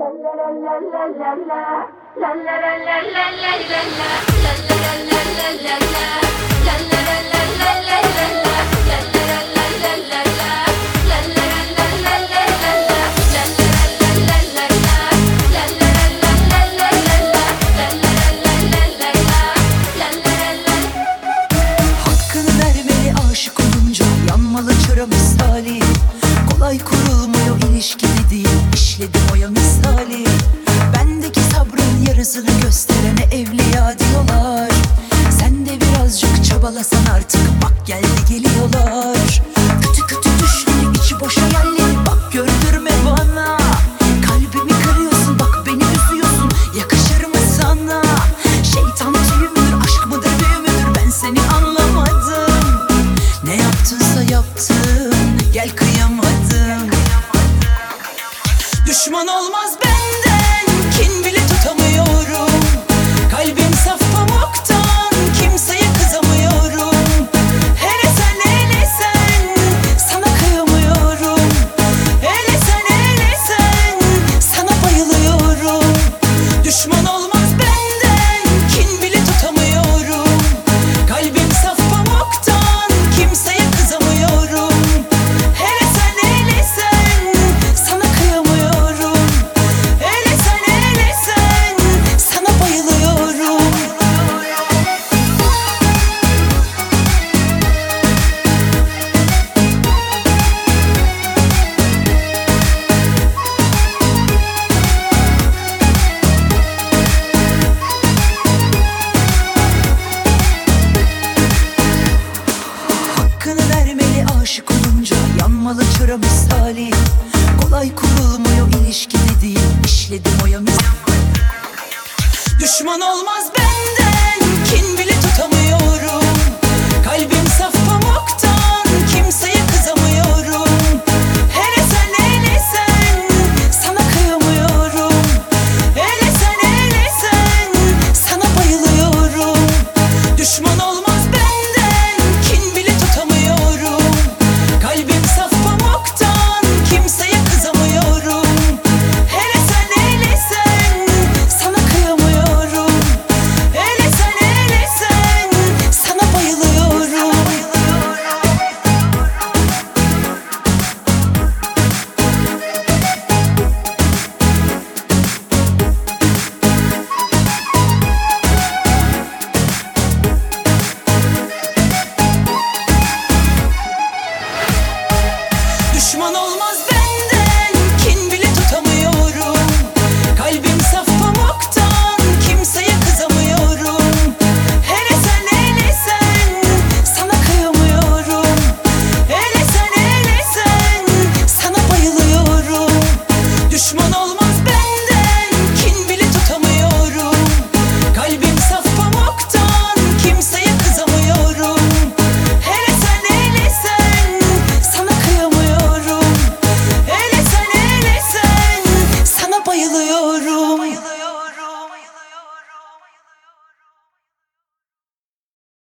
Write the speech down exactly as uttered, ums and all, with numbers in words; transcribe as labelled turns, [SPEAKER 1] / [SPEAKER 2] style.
[SPEAKER 1] Misali kolay kurulmuyor ilişki dediğim, işledim oya misali. Bendeki sabrın yarısını gösterene evliya diyorlar. Sen de birazcık çabalasan artık, bak geldi geliyorlar. Kötü kötü düşleri, içi boş hayalleri bak gördürme bana. Kalbimi kırıyorsun, bak beni üzüyorsun, yakışır mı sana? Şeytan tüyü müdür, aşk mıdır büyü müdür, ben seni anlamadım. Ne yaptınsa yaptın, gel kıyamadım. Düşman olmaz benden, kin bile tutamıyorum. Kalbim saf pamuktan, kimseye kızamıyorum. Hele sen hele sen, sana kıyamıyorum. Hele sen hele sen, sana bayılıyorum. Düşman olmaz benden, kin bile tutamıyorum. Kalbim saf pamuktan, kimseye kızamıyorum. Hele sen hele sen, sana kıyamıyorum. Hele sen hele sen, sana bayılıyorum. Hakkını vermeli aşık olunca, yanmalı çıra misali. Kolay kurulmuyor ilişki dediğim, işledim oya misali. Düşman olmaz benden, kin bile